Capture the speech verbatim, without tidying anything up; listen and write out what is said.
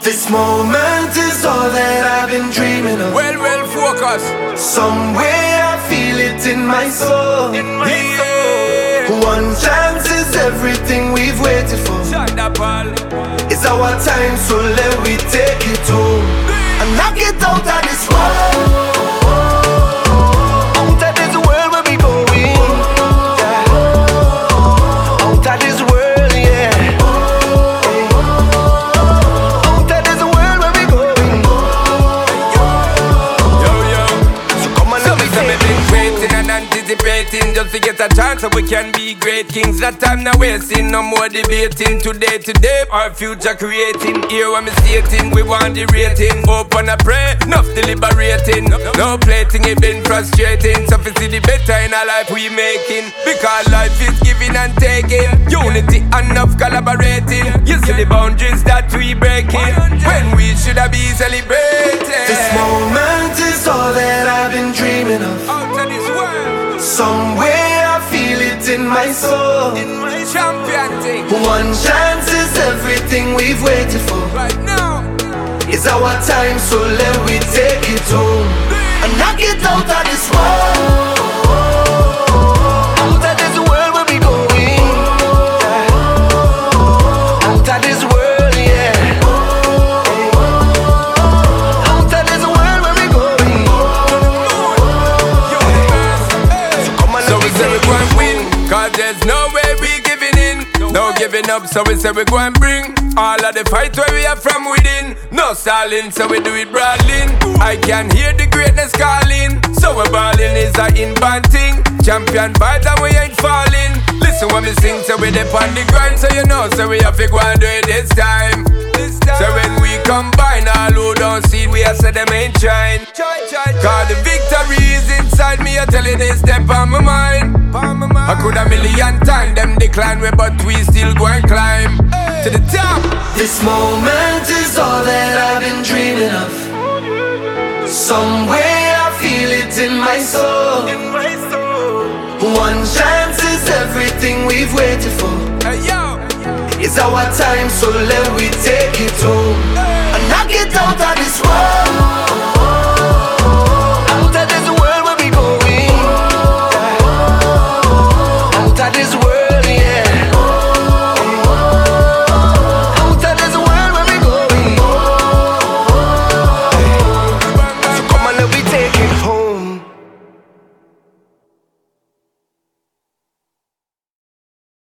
This moment is all that I've been dreaming of. Well, well, focus. Somewhere I feel it in my soul. In my yeah. soul. One chance is everything we've waited for. It's our time, so let we take it home and knock it out of this world. Out of this world where we going, yeah. Out of this world, yeah. Out of this world where we going. Yo, yo. So come on, let me So we've been waiting and anticipating just to get a chance so we can be great kings. That time now wasting, no more debating. Today, today, our future creating. Here when me stating, we want the rating. Open a pray, enough deliberating. No plating, it been frustrating. So we see the better in our life we making. Because life is giving and taking. Unity, enough collaborating. You see the boundaries that we breaking when we should have been celebrating. This moment is all that I've been dreaming of. Out of this world. Somewhere I feel it in my soul. In my champion thing. One chance is everything we've waited for. Right now. It's our time, so let we take it home and knock it out of this world. Out of this world where we going, yeah. Out of this world, yeah. Out of this world where we going. So come on, So let we me say we take go it and win, cause there's no way we giving in. No giving up, so we say we go and bring all of the fight where we are from within. No stalling, so we do it brawling. I can hear the greatness calling. So we're balling is a inbound thing. Champion vibes and we ain't falling. Listen when we sing, so we dip on the grind. So you know, so we have to go and do it this time. This time. So when we combine, all who don't see it, we have said them ain't trying. Cause the victory is inside me, I tell you this step on my mind. I could a million times them decline we, but we still go and climb to the top. This moment is all that I've been dreaming of. Somewhere I feel it in my soul. One chance is everything we've waited for. Hey, yo. It's our time, so let we take it home and knock it out of this world.